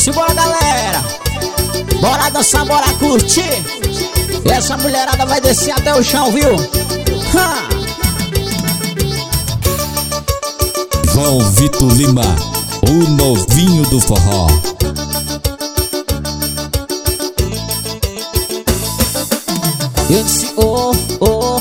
Simbora, galera, bora dançar, bora curtir. Essa mulherada vai descer até o chão, viu? João Vitor Lima, o novinho do forró. Eu disse oh, oh,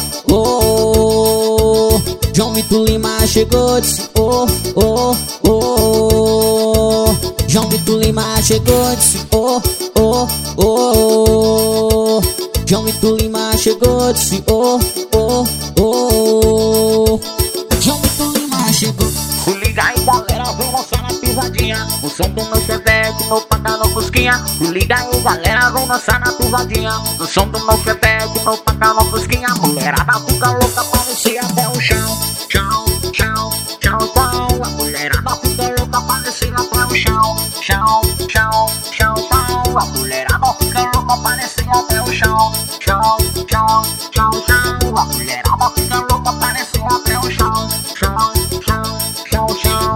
oh. João Vitor Lima chegou, disse oh, oh, oh. João Vitor Lima chegou, disse oh, oh, oh. João Vitor Lima chegou, disse oh, oh, oh. João Vitor Lima chegou. Se liga aí, galera, vem dançar na pisadinha. O som do meu chevette, meu paca no fusquinha. Se liga aí, galera, vem dançar na pisadinha. O som do meu chevette, meu paca no fusquinha. Mulherada fica louca, parecia até o chão. Chão, chão, chão, chão. A mulherada fica louca, parecia até o chão. Chão, chão, chão, chão. A mulherada fica louca, parecia até o chão. Chão, chão, chão, chão. A mulherada fica louca, parecia até o chão. Chão, chão, chão, chão.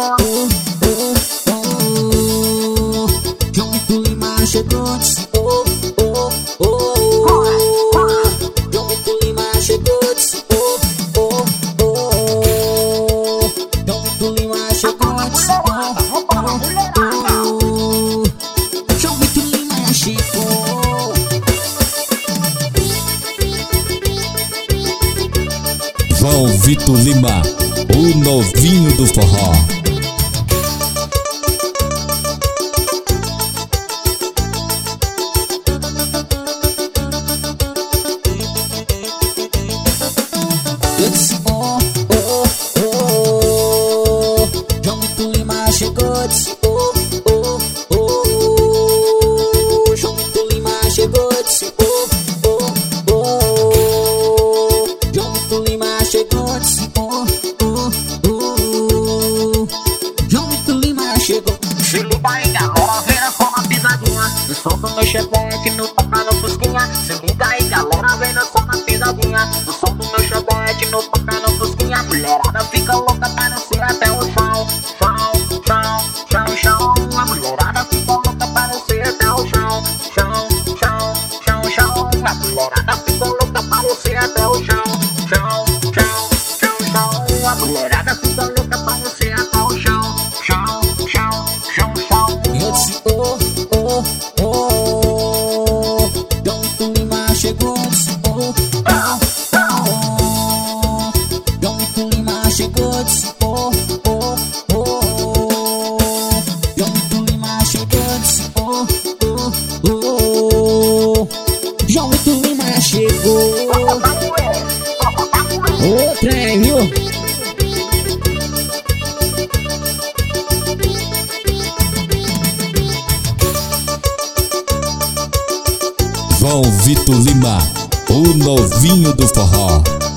João Vitor Lima chegou, disse oh, oh, oh. João Vitor Lima chegou, disse oh, oh, oh. João Vitor Lima chegou, disse oh, oh, oh. João Vitor Lima chegou. João Vitor Lima, o novinho do forró. Eu disse oh, oh, oh. João Vitor Lima chegou, disse oh, oh, oh. João Vitor Lima chegou, disse oh, oh, oh. João Vitor Lima chegou, disse oh, oh, oh. João Vitor Lima chegou. Se liga aí, galera, vem só na pisadinha. O som do meu chevette, meu paca no fusquinha. Se liga aí, galera, vem só na pisadinha. O som do meu chevette, meu paca no fusquinha. Mulherada fica louca, parecia até o chão. Chão, chão, chão, chão. A mulherada fica louca, parecia até o chão. Chão, chão, chão, chão. A mulherada fica louca, parecia até o chão. Chão, chão, chão, chão. A mulherada fica louca, parecia até o chão. Chão, chão, chão, chão. Eu disse oh, oh, oh. João Vitor Lima chegou, disse oh, oh, oh. João Vitor Lima chegou, disse oh, oh, oh. João Vitor Lima chegou, disse oh, oh, oh. João Vitor Lima chegou. Ô trem, viu? João Vitor Lima, o novinho do forró.